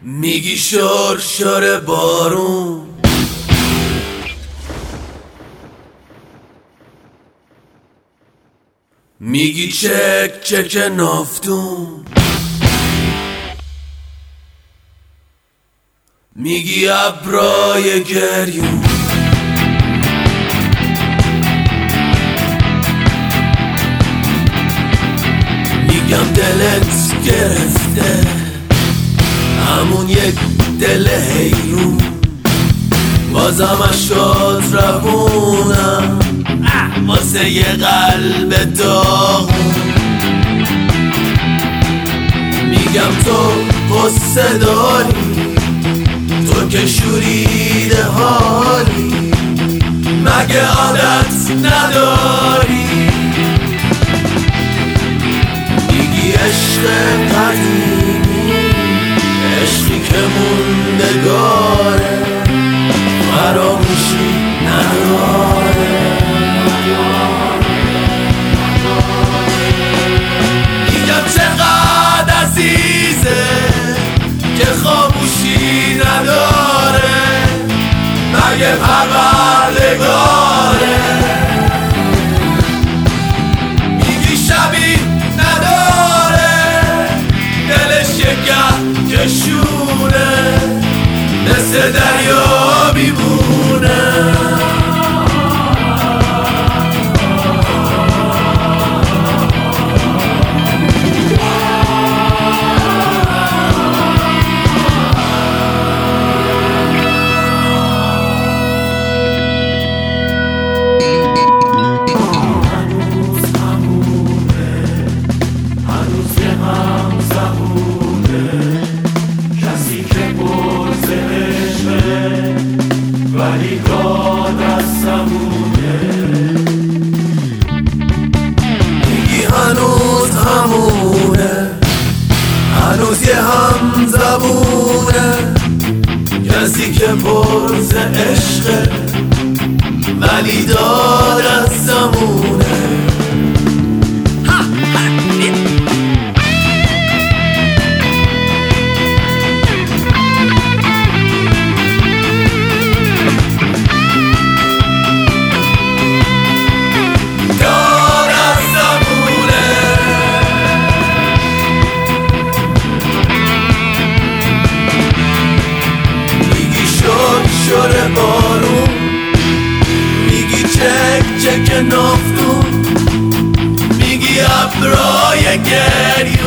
میگی شرشر بارون، میگی چک چک نافتون، میگی ابرای گریون، میگم دلت گرفته همون یک دل حیرون، بازم اشکات روونم واسه یه قلب داغون. میگم تو قصه داری، تو که شوریده حالی، مگه عادت نداری؟ میگی عشق قدیمی، عشقی که موندگاره، فراموشی نداره. میگم چقدر عزیزه که خاموشی نداره، مگه پروردگاره؟ میگی شبی نداره، دلش یکه کشونه، مثل دریا میمونه. ولی داد از سمونه، میگی هنوز همونه، هنوز یه هم زبونه، کسی که پرز عشقه ولی داد از زمونه. شرشر بارون، میگی چک چک نافتون، میگی ابرای گریون.